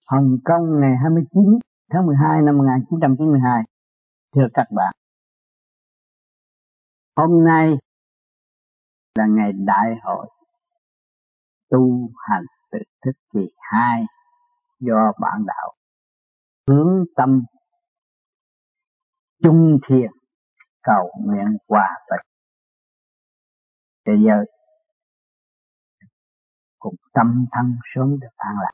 Hồng Kông ngày 29 tháng 12 năm 1992. Thưa các bạn, hôm nay là ngày đại hội tu hành tự thức kỳ 2 do bản đạo hướng tâm chung thiền cầu nguyện hòa bình thế giới, cùng tâm thân sớm được an lạc.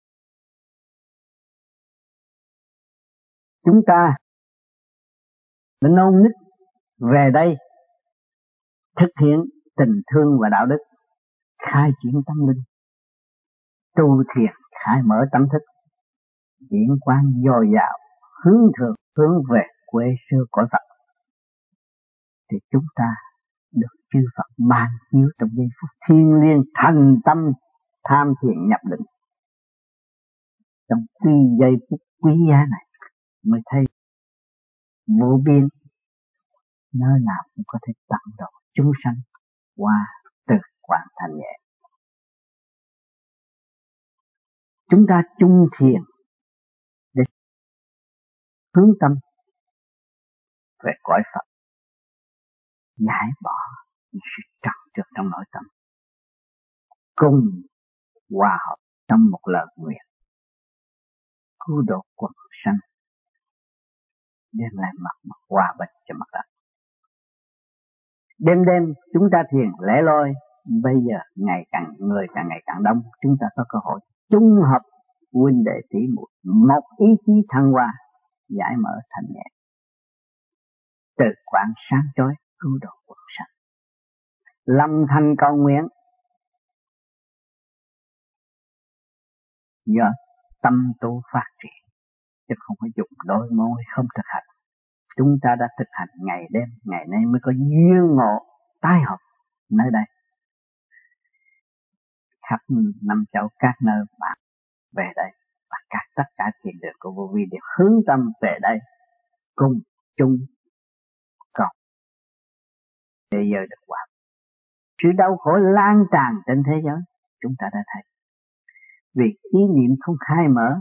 Chúng ta đã nôn nức về đây thực hiện tình thương và đạo đức, khai triển tâm linh, tu thiền khai mở tâm thức, diễn quang dồi dào, hướng thượng hướng về quê xưa cõi Phật, thì chúng ta được chư Phật ban chiếu trong giây phút thiêng liêng thành tâm tham thiền nhập định. Trong giây phút quý giá này mới thấy vô biên, nơi nào cũng có thể tận độ chúng sanh qua từ quán thành nhẹ. Chúng ta chung thiền để hướng tâm về cõi Phật, giải bỏ những sự trật trượt trong nội tâm, cùng hòa hợp trong một lời nguyện cứu độ quần sanh, đem lại mặt hòa bình cho mặt đất. Đêm chúng ta thiền lẻ loi, bây giờ người càng ngày càng đông, chúng ta có cơ hội chung hợp huynh đệ tỷ muội, một ý chí thăng hoa, giải mở thành nhẹ, từ quán sáng chói cứu độ quần sanh. Lâm thành cầu nguyện do tâm tu phát triển, chứ không phải dùng đôi môi không thực hành. Chúng ta đã thực hành ngày đêm, ngày nay mới có duyên ngộ tái hợp nơi đây. Khắp năm châu các nơi bạn về đây, và tất cả thiền đường của vô vi đều hướng tâm về đây, cùng chung cầu thế giới được hòa. Sự đau khổ lan tràn trên thế giới, chúng ta đã thấy, vì ý niệm không khai mở,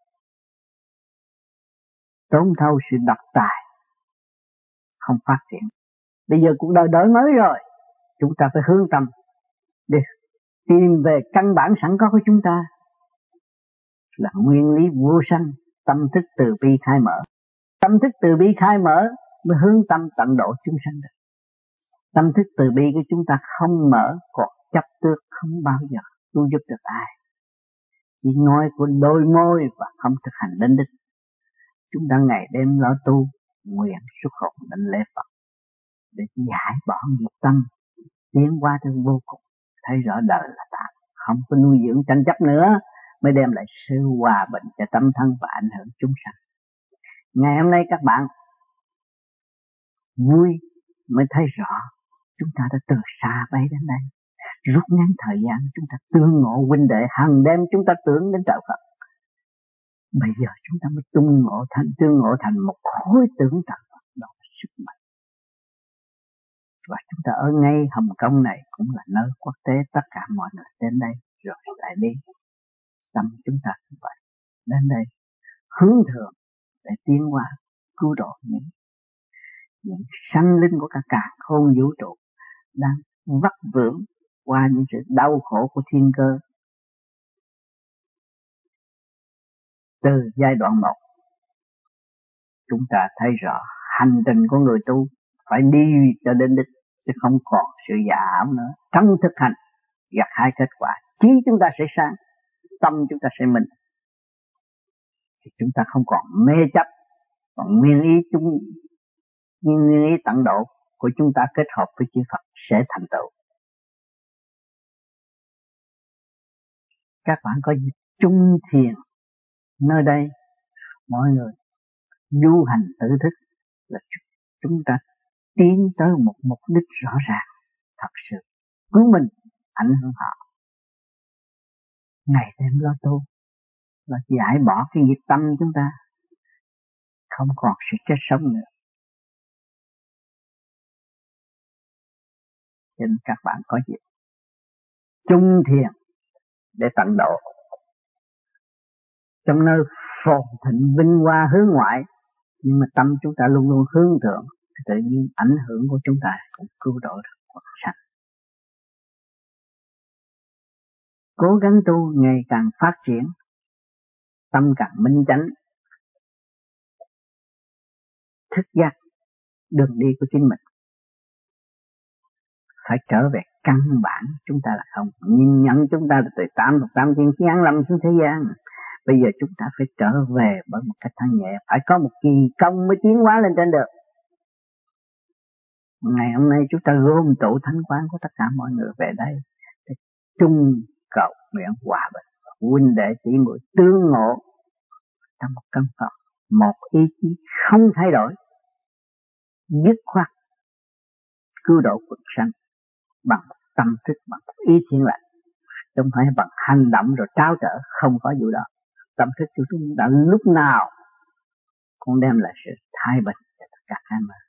tốn thâu sự độc tài, không phát triển. Bây giờ cuộc đời đổi mới rồi, chúng ta phải hướng tâm để tìm về căn bản sẵn có của chúng ta là nguyên lý vô sanh, tâm thức từ bi khai mở. Tâm thức từ bi khai mở mới hướng tâm tận độ chúng sanh được. Tâm thức từ bi của chúng ta không mở, còn chấp trước không bao giờ cứu giúp được ai. Chỉ nói của đôi môi và không thực hành đến đích. Chúng ta ngày đêm lo tu, nguyện xuất hồn đến lễ Phật để giải bỏ nghiệp tâm, tiến qua tới vô cùng, thấy rõ đời là tạm, không có nuôi dưỡng tranh chấp nữa, mới đem lại sự hòa bình cho tâm thân và ảnh hưởng chúng sanh. Ngày hôm nay các bạn vui mới thấy rõ, chúng ta đã từ xa bay đến đây, rút ngắn thời gian chúng ta tương ngộ huynh đệ, hàng đêm chúng ta tưởng đến trời Phật. Bây giờ chúng ta mới tương ngộ thành một khối tưởng trời Phật, đó là sức mạnh. Và chúng ta ở ngay Hồng Kông này cũng là nơi quốc tế, tất cả mọi người đến đây rồi lại đi. Tâm chúng ta cũng vậy, đến đây hướng thượng để tiến qua cứu độ những sanh linh của cả càn khôn vũ trụ đang vất vưởng qua những sự đau khổ của thiên cơ. Từ giai đoạn 1 chúng ta thấy rõ hành trình của người tu phải đi cho đến đích, chứ không còn sự giả ảo nữa. Trong thực hành gặt hai kết quả, trí chúng ta sẽ sáng, tâm chúng ta sẽ minh, thì chúng ta không còn mê chấp, còn nguyên ý tận độ của chúng ta kết hợp với chư Phật sẽ thành tựu. Các bạn có dịp chung thiền nơi đây, mọi người du hành tự thức là chúng ta tiến tới một mục đích rõ ràng, thật sự cứu mình, ảnh hưởng họ. Ngày đêm lo tu là giải bỏ cái nghiệp tâm chúng ta, không còn sự chết sống nữa. Cho nên các bạn có dịp chung thiền để tận độ. trong nơi phồn thịnh vinh hoa hướng ngoại, nhưng mà tâm chúng ta luôn luôn hướng thượng, tự nhiên ảnh hưởng của chúng ta cũng cứu độ được quần sanh. Cố gắng tu ngày càng phát triển, tâm càng minh chánh, thức giác đường đi của chính mình. Phải trở về căn bản chúng ta là không. Nhưng nhận chúng ta là từ 8 thiên chí Án Lâm xuống thế gian. Bây giờ chúng ta phải trở về bởi một cách thanh nhẹ. Phải có một kỳ công mới tiến hóa lên trên được. Ngày hôm nay chúng ta gom tụ thánh quán của tất cả mọi người về đây để chung cầu nguyện hòa bình, huynh đệ tỷ muội tương ngộ trong một căn phòng, một ý chí không thay đổi, dứt khoát cứu độ quần sanh bằng tâm thức, bằng ý thiện lành, không phải bằng hành động rồi tráo trở, không có vụ đó. Tâm thức của chúng ta lúc nào cũng đem lại sự thái bình cho tất cả hai mà.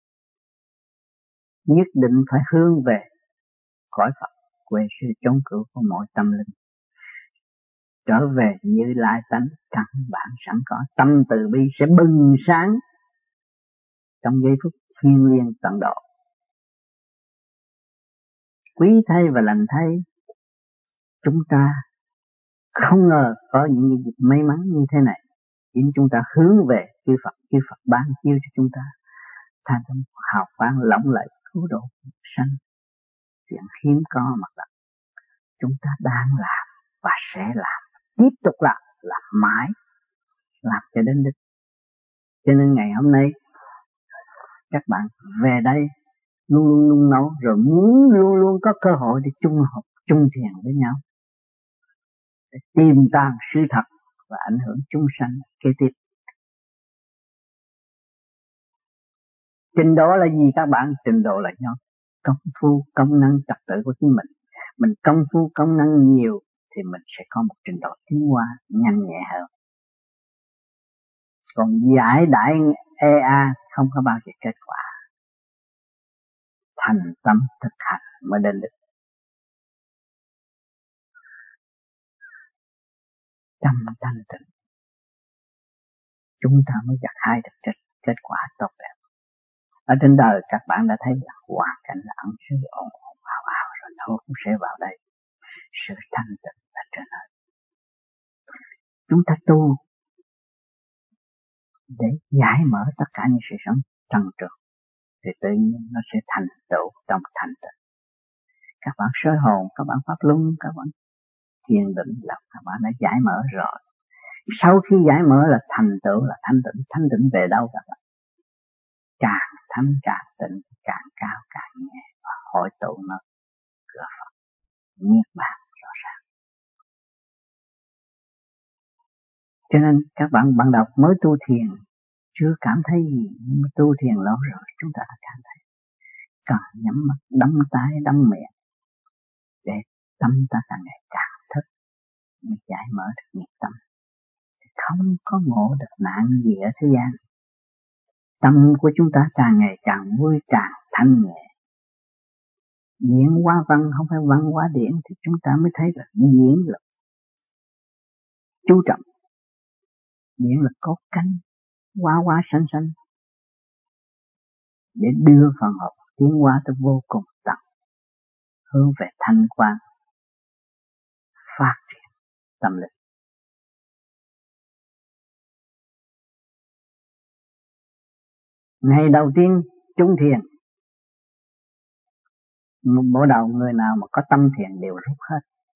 Nhất định phải hướng về cõi Phật, quê sự chống cự của mọi tâm linh, trở về như lai tánh căn bản sẵn có. Tâm từ bi sẽ bừng sáng trong giây phút thiêng liêng tận độ. Quý thay và lành thay, chúng ta không ngờ có những cái dịp may mắn như thế này. Chính chúng ta hướng về chư Phật ban chiếu cho chúng ta thành tâm hào quang lộng lẫy cứu độ sanh. Chuyện hiếm có mà gặp, chúng ta đang làm và sẽ làm, tiếp tục làm mãi, làm cho đến đích. Cho nên ngày hôm nay các bạn về đây luôn luôn nung nấu, rồi muốn luôn luôn có cơ hội để chung học, chung thiền với nhau, để tìm tòi sự thật và ảnh hưởng chúng sanh kế tiếp. Trình độ là gì các bạn? Trình độ là do công phu, công năng trật tự của chính mình. Mình công phu, công năng nhiều thì mình sẽ có một trình độ tiến hóa nhanh nhẹ hơn. Còn giải đãi EA không có bao giờ kết quả. Thành tâm thực hành mới đến được. Tâm thanh tịnh, chúng ta mới gặt hái được kết quả tốt đẹp. Ở trên đời các bạn đã thấy là hoàn cảnh là ẩn sư ồn ào rồi nó cũng sẽ vào đây. Sự thanh tịnh là trên đời. Chúng ta tu để giải mở tất cả những sự sống trần trượt thì tự nhiên nó sẽ thành tựu trong thanh tịnh. Các bạn soi hồn, các bạn pháp luân, các bạn thiền định là các bạn đã giải mở rồi. Sau khi giải mở là thành tựu là thanh tịnh về đâu các bạn? Càng thanh càng tịnh, càng cao càng nhẹ và hội tụ nó cửa Phật niết bàn rõ ràng. Cho nên các bạn đầu mới tu thiền chưa cảm thấy gì, nhưng mà tu thiền lâu rồi chúng ta đã cảm thấy. Cần nhắm mắt, đắm tai, đắm miệng để tâm ta càng ngày càng thức, mới giải mở được nghiệp tâm. Không có ngộ được nạn gì ở thế gian. Tâm của chúng ta càng ngày càng vui, càng thanh nhẹ. Điển hóa văn không phải văn hóa điển thì chúng ta mới thấy là điển là chú trọng. Điển là có cánh, hóa sanh sanh. Để đưa phần hồn tiến hóa tới vô cùng tận, hướng về thanh quan, phát triển tâm linh. Ngày đầu tiên chung thiền, một bộ đầu người nào mà có tâm thiền đều rút hết.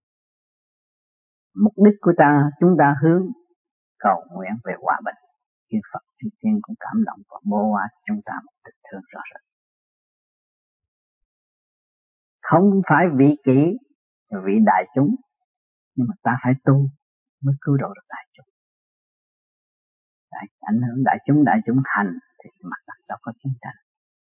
Mục đích của chúng ta hướng cầu nguyện về hòa bình. Chư Phật chư Thiên cũng cảm động và bố hóa chúng ta một tình thương rõ rệt. Không phải vị kỷ, vị đại chúng, nhưng mà ta phải tu mới cứu độ được đại chúng. Ảnh hưởng đại chúng hành thì mặt đất đâu có chiến tranh.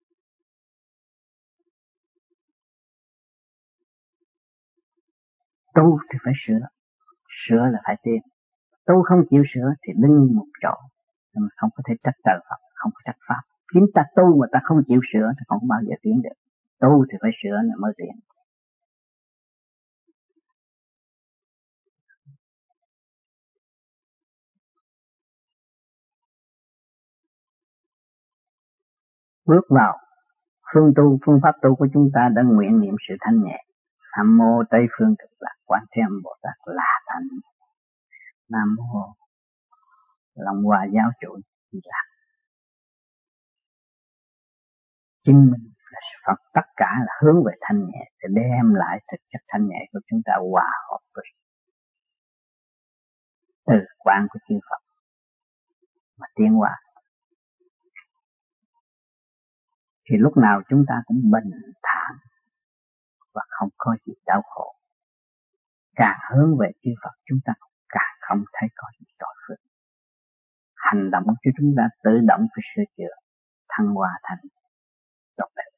Tu thì phải sửa là phải tiến. Tu không chịu sửa thì đứng một chỗ, nhưng mà không có thể trách trời Phật, không có trách Pháp. Chính ta tu mà ta không chịu sửa thì không bao giờ tiến được. Tu thì phải sửa mới tiến. bước vào phương pháp tu của chúng ta đã nguyện niệm sự thanh nhẹ. Nam mô Tây phương Cực Lạc Quan Thế Âm Bồ Tát là thanh. Nam mô Long Hoa Giáo Chủ là chứng minh là Phật, tất cả là hướng về thanh nhẹ để đem lại thực chất thanh nhẹ của chúng ta hòa hợp với từ quan của chư Phật mà tiến hóa. Thì lúc nào chúng ta cũng bình thản và không có gì đau khổ. Càng hướng về chư Phật chúng ta càng không thấy có gì tội phước. Hành động của chúng ta tự động phải sửa chữa, thăng hoa thành tốt đẹp.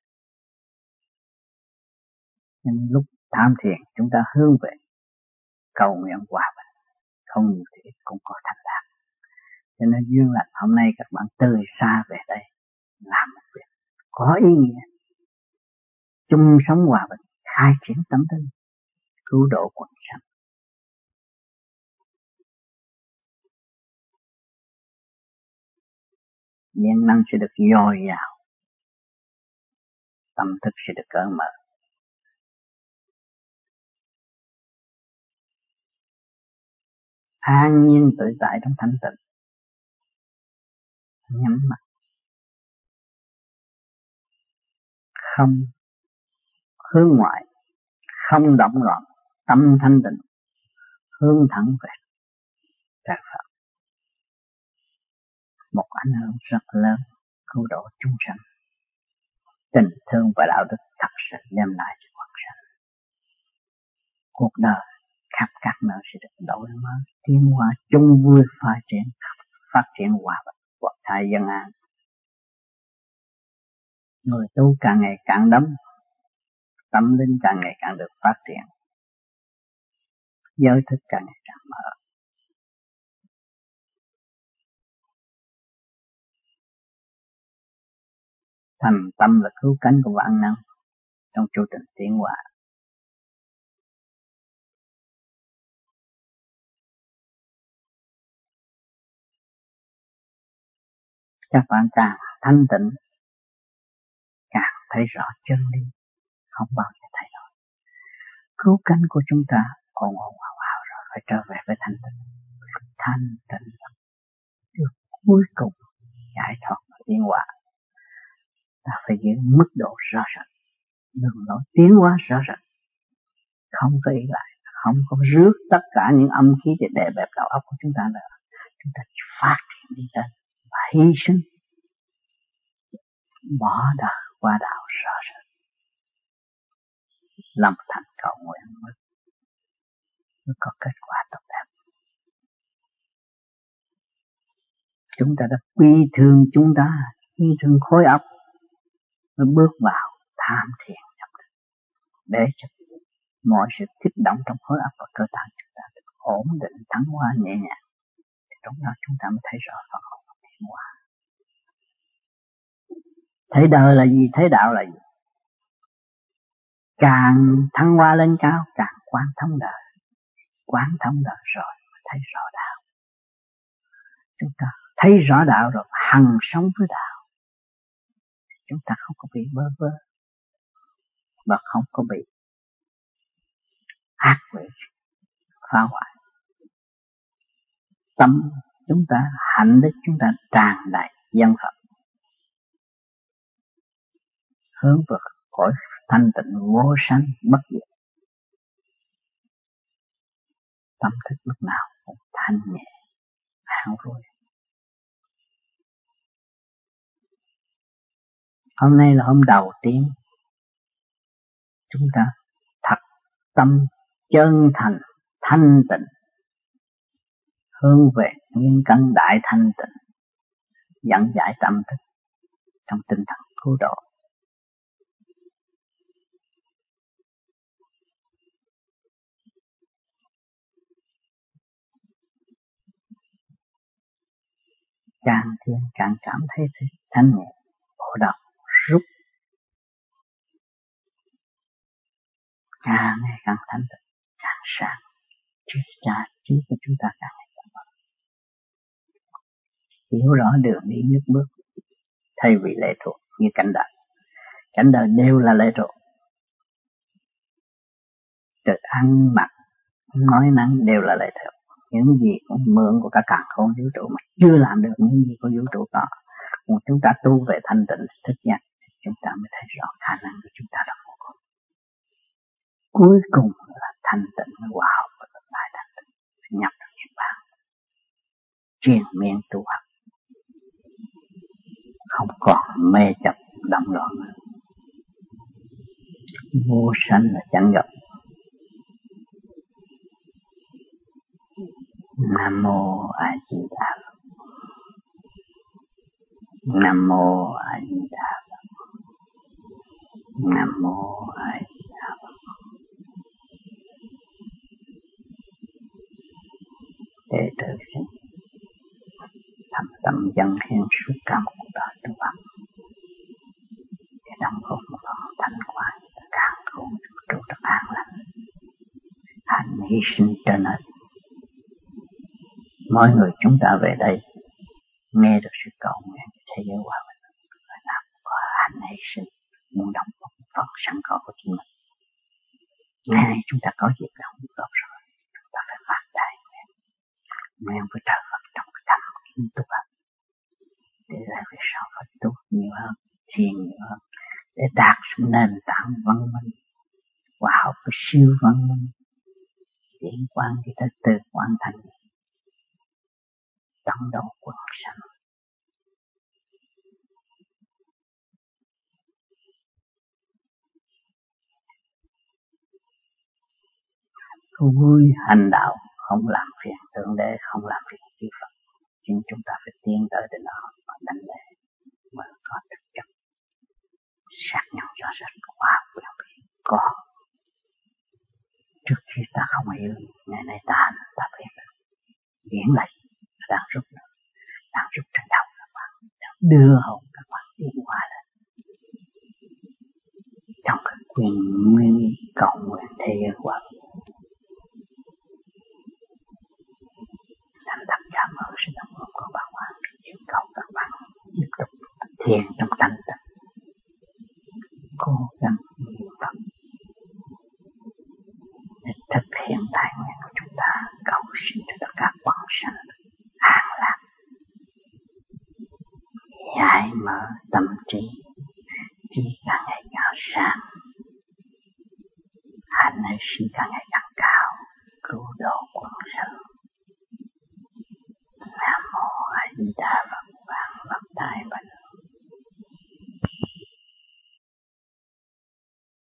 Nhưng lúc tham thiền chúng ta hướng về cầu nguyện hòa bình, không nhiều thì cũng có thành đạt. Cho nên duyên lành hôm nay các bạn từ xa về đây làm một việc có ý nghĩa, chung sống hòa bình, khai triển tâm linh, cứu độ quần sanh. Nhiên năng sẽ được dồi dào, tâm thức sẽ được cởi mở. An nhiên tự tại trong thanh tịnh. Nhắm mắt, không hướng ngoại, không động loạn, tâm thanh tịnh, hướng thẳng về trời Phật. Một ảnh hưởng rất lớn cứu độ chúng sanh. Tình thương và đạo đức thật sự đem lại cho quần sanh. Cuộc đời khắp các nơi sẽ được đổi mới, tiến hóa chung vui phát triển hòa bình, quốc thái dân an. Người tu càng ngày càng đông, tâm linh càng ngày càng được phát triển, giới thức càng ngày càng mở. Thành tâm là cứu cánh của vạn năng trong chu trình tiến hóa. Các bạn càng thanh tịnh, càng thấy rõ chân lý, không bao giờ thay đổi. Cứu cánh của chúng ta ồn ồn ào ào rồi phải trở về với thanh tịnh. Thanh tịnh được cuối cùng giải thoát và tiến hóa. Ta phải giữ mức độ rõ rệt, đường lối tiến hóa rõ rệt, không có ý lại, không có rước tất cả những âm khí để đè bẹp đầu óc của chúng ta nữa. Chúng ta chỉ phát triển đi lên và hy sinh, bỏ đời qua đạo rõ rệt, làm thành cầu nguyện mới có kết quả tốt đẹp. Chúng ta đã quy thương chúng ta, quy thương khối óc mới bước vào tham thiền để cho mọi sự kích động trong khối óc và cơ thể chúng ta được ổn định, thắng hoa nhẹ nhàng. Trong đó chúng ta mới thấy rõ Phật hồn và tiến hóa. Thấy đời là gì? Thấy đạo là gì? Càng thăng hoa lên cao, càng quán thông đời. Quán thông đời rồi mới thấy rõ đạo. Chúng ta thấy rõ đạo rồi hằng sống với đạo. Chúng ta không có bị bơ vơ và không có bị ác quỷ phá hoại. Tâm chúng ta, hạnh đức chúng ta tràn đầy dân Phật, hướng về cõi thanh tịnh vô sanh bất diệt. Tâm thức lúc nào cũng thanh nhẹ, an vui. Hôm nay là hôm đầu tiên chúng ta thật tâm chân thành thanh tịnh, hướng về nguyên căn đại thanh tịnh, dẫn giải tâm thức trong tinh thần cứu độ. Càng thiền càng cảm thấy thanh nhẹ, bộ đầu rút, càng ngày càng thanh tịnh, càng sáng, trí của chúng ta càng ngày càng mở. Hiểu rõ đường đi nước bước, thay vì lệ thuộc như cảnh đời. Cảnh đời đều là lệ thuộc. Từ ăn mặc, nói năng đều là lệ thuộc. Những gì cũng mượn của cả càn khôn vũ trụ mà chưa làm được những gì của vũ trụ có. Còn chúng ta tu về thanh tịnh thức giác, chúng ta mới thấy rõ khả năng của chúng ta là vô cùng. Cuối cùng là thanh tịnh với hòa hợp với thực tại thanh tịnh, nhập được niết bàn, triền miên tu học, không còn mê chấp động loạn nữa. Vô sanh là chẳng gặp. Nam mô A Di Đà Phật. Nam mô A Di Đà Phật. Nam mô A Di Đà Phật. Đệ tử xin thầm tâm dâng hiến suốt cả một cuộc đời tu học để đóng góp một phần thanh quan càng khôn vũ trụ được an lành, hành hy sinh cho nên mỗi người chúng ta về đây nghe được sự cầu nguyện thế giới hòa bình, phải làm có hành hy sinh, muốn đóng góp một phần sẵn có của chính mình. Ngày nay chúng ta có dịp đóng góp rồi, chúng ta phải phát đại nguyện với trời Phật trong cái tâm kiến tu học, để lại về sau phải tu nhiều hơn, thiền nhiều hơn, để đạt sự nền tảng văn minh, hòa hợp với siêu văn minh, tiến quan đi tới từ quan thành, tận độ quần sanh. Vui hành đạo, không làm phiền thượng đế, không làm phiền chư Phật, nhưng chúng ta phải tiến tới đến đó và đánh lễ mới có thực chất xác nhận cho rất quá quyền bị có. Trước khi ta không hiểu, ngày nay ta hành, ta biết điển lệnh đang rút nữa, đang rút trên đầu các bạn, đang đưa hồn các bạn tiến hóa lên trong cái quyền nguyên cầu nguyện thế giới hòa bình. Thành thật cảm ơn sự đồng hành của bạn Hoàng, yêu cầu các bạn tiếp tục thiền trong thanh tịnh, cố gắng niệm Phật để thực hiện đại nguyện của chúng ta, cầu xin cho tất cả quần sanh an lạc, giải mở tâm trí, trí càng ngày càng sáng, hành hay sinh càng ngày càng cao, cứu độ quần sanh. Nam mô A Di Đà Phật.